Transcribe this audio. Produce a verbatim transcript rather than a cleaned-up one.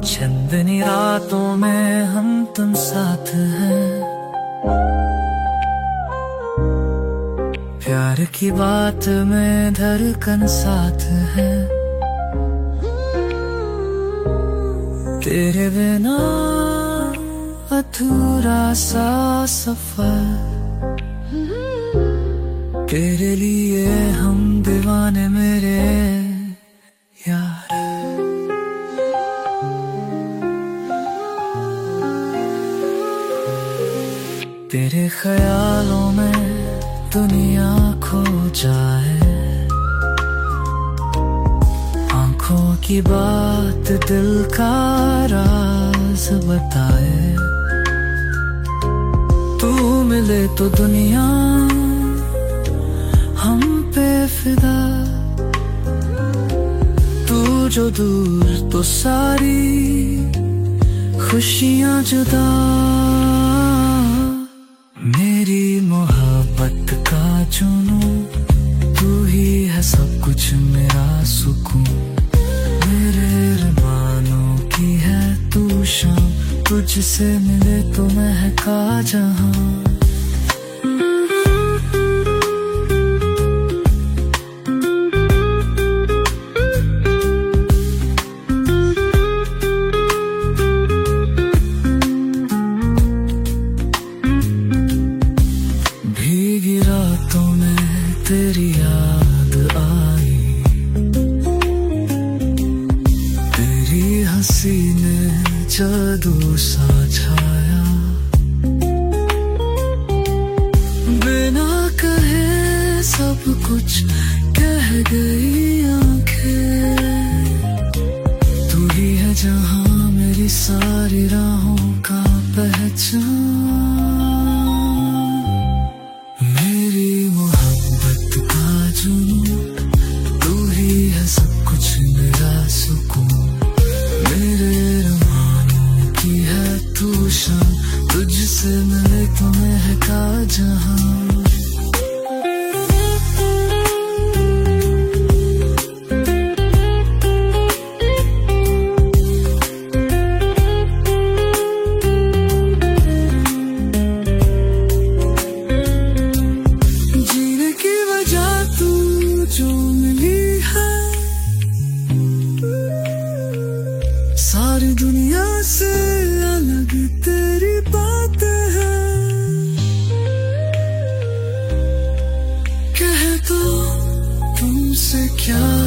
चंदनी रातों में हम तुम साथ हैं, प्यार की बात में धड़कन साथ है। तेरे बिना अधूरा सा सफर, तेरे लिए हम दीवाने मेरे यार। तेरे ख्यालों में दुनिया खो जाए, आंखों की बात दिल का राज बताए। तू मिले तो दुनिया हम पे फिदा, तू जो दूर तो सारी खुशियां जुदा। मेरी मोहब्बत का जुनून, तू ही है सब कुछ मेरा सुकून। मेरे अरमानों की है तू शाम, तुझसे मिले तो महका जहां। भीगी रातों में तेरी याद आई, तेरी हंसी ने जादू सा छाया। बिना कहे सब कुछ कह गई आंखें, तू ही है जहां मेरी सारी राहों का पहचान। मेरी मोहब्बत का जुनून, तू ही है सब कुछ मेरा सुकून। मेरे अरमानों की है तू शान, तुझसे मिले तो महका जहां। जो मिली है सारी दुनिया से अलग तेरी बातें हैं, कह तो तुमसे क्या